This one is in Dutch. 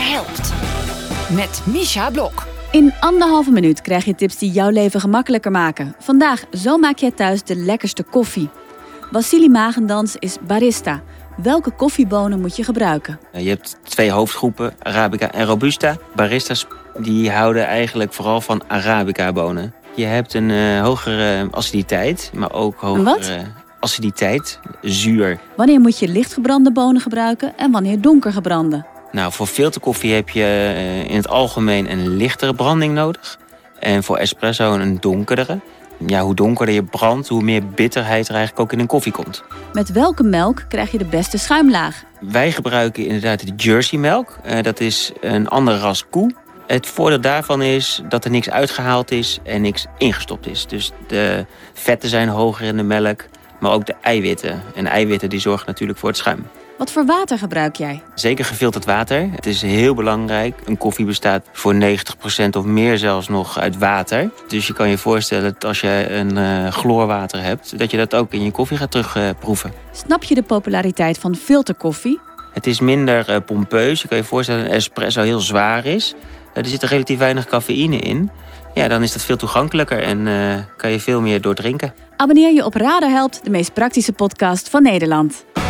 helpt. Met Misha Blok. In 1,5 minuut krijg je tips die jouw leven gemakkelijker maken. Vandaag, zo maak jij thuis de lekkerste koffie. Wassili Magendans is barista. Welke koffiebonen moet je gebruiken? Je hebt 2 hoofdgroepen, Arabica en Robusta. Baristas die houden eigenlijk vooral van Arabica-bonen. Je hebt een hogere aciditeit, maar ook hogere aciditeit, zuur. Wanneer moet je lichtgebrande bonen gebruiken en wanneer donkergebrande? Nou, voor filterkoffie heb je in het algemeen een lichtere branding nodig. En voor espresso een donkerdere. Ja, hoe donkerder je brandt, hoe meer bitterheid er eigenlijk ook in een koffie komt. Met welke melk krijg je de beste schuimlaag? Wij gebruiken inderdaad de Jersey melk. Dat is een ander ras koe. Het voordeel daarvan is dat er niks uitgehaald is en niks ingestopt is. Dus de vetten zijn hoger in de melk, maar ook de eiwitten. En eiwitten die zorgen natuurlijk voor het schuim. Wat voor water gebruik jij? Zeker gefilterd water. Het is heel belangrijk. Een koffie bestaat voor 90% of meer zelfs nog uit water. Dus je kan je voorstellen dat als je een chloorwater hebt, dat je dat ook in je koffie gaat terugproeven. Snap je de populariteit van filterkoffie? Het is minder pompeus. Je kan je voorstellen dat een espresso heel zwaar is. Er zit er relatief weinig cafeïne in. Ja, dan is dat veel toegankelijker en kan je veel meer doordrinken. Abonneer je op Radar Helpt, de meest praktische podcast van Nederland.